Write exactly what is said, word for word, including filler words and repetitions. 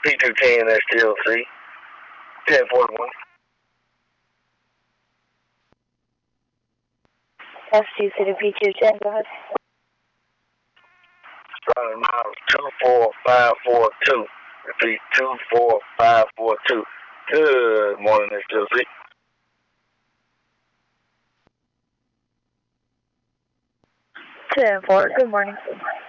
P two ten S T L C. ten forty-one. S two City P two ten, go ahead. Running miles two four five four two. Repeat, two four five four two. Good morning, S T L C. ten four, good morning.